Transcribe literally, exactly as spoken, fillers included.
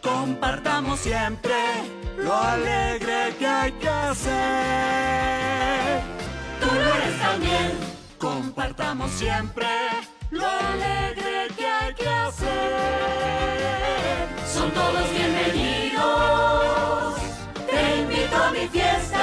Compartamos siempre lo alegre que hay que hacer. Tú lo eres también. Compartamos siempre lo alegre que hay que hacer. Son todos bienvenidos. Te invito a mi fiesta.